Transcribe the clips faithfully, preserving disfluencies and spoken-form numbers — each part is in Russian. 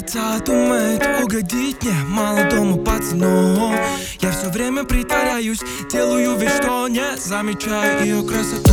старается, думает угодить мне, молодому пацану. Я все время притворяюсь, делаю вид, что не замечаю ее красоту.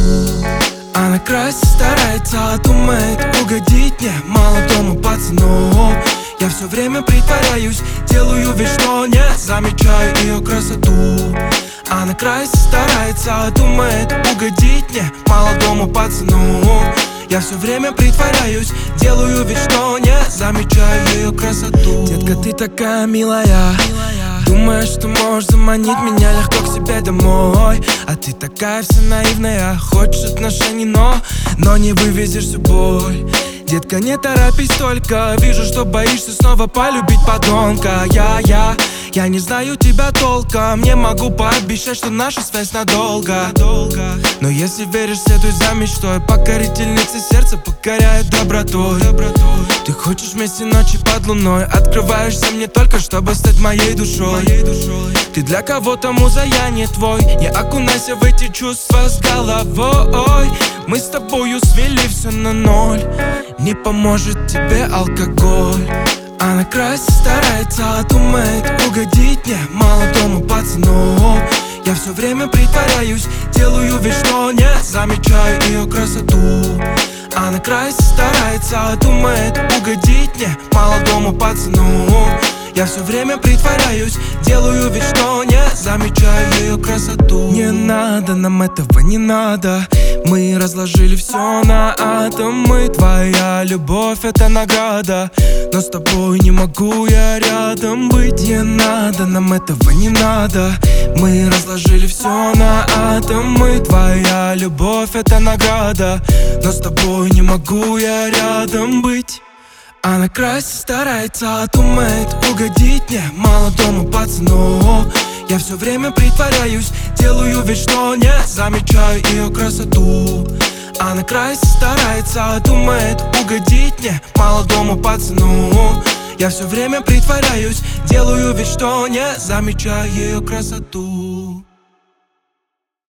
Она красит, старается, думает угодить мне, молодому пацану. Я все время притворяюсь, делаю вид, что не замечаю ее красоту. Она красит, старается, думает угодить мне, молодому пацану. Я все время притворяюсь, делаю вид, что не замечаю ее красоту. Детка, ты такая милая, думаешь, что можешь заманить меня легко к себе домой. А ты такая вся наивная, хочешь отношений, но, но не вывезешь всю боль. Детка, не торопись только, вижу, что боишься снова полюбить подонка. Я, я, я не знаю тебя толком, не могу пообещать, что наша связь надолго. Но если веришь, следуй за мечтой, покорительница сердца покоряет добротой. Ты хочешь вместе ночи под луной, открываешься мне только, чтобы стать моей душой. Ты для кого-то муза, я не твой, не окунайся в эти чувства с головой. Мы с тобою свели все на ноль, не поможет тебе алкоголь. Она красит, старается, думает угодить мне, молодому пацану. Я все время притворяюсь, делаю вид, что не замечаю ее красоту. Она красит, старается, думает угодить мне, молодому пацану. Я все время притворяюсь, делаю вид, что не замечаю ее красоту. Не надо, нам этого не надо, мы разложили все на атомы. Твоя любовь — это награда, но с тобой не могу я рядом быть. Не надо, нам этого не надо, мы разложили все на атомы. Твоя любовь — это награда, но с тобой не могу я рядом быть. Она красит, старается, думает угодить мне, молодому пацану. Я все время притворяюсь, делаю вид, что не замечаю ее красоту. Она красит, старается, думает угодить мне, молодому пацану. Я все время притворяюсь, делаю вид, что не замечаю ее красоту.